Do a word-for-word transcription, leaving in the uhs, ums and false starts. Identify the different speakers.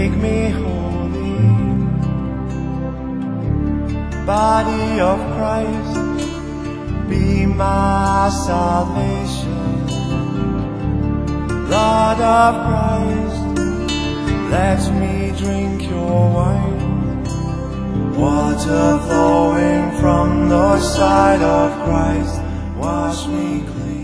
Speaker 1: make me holy. Body of Christ, be my salvation. Blood of Christ, let me drink your wine. Water flowing from the side of Christ, wash me clean.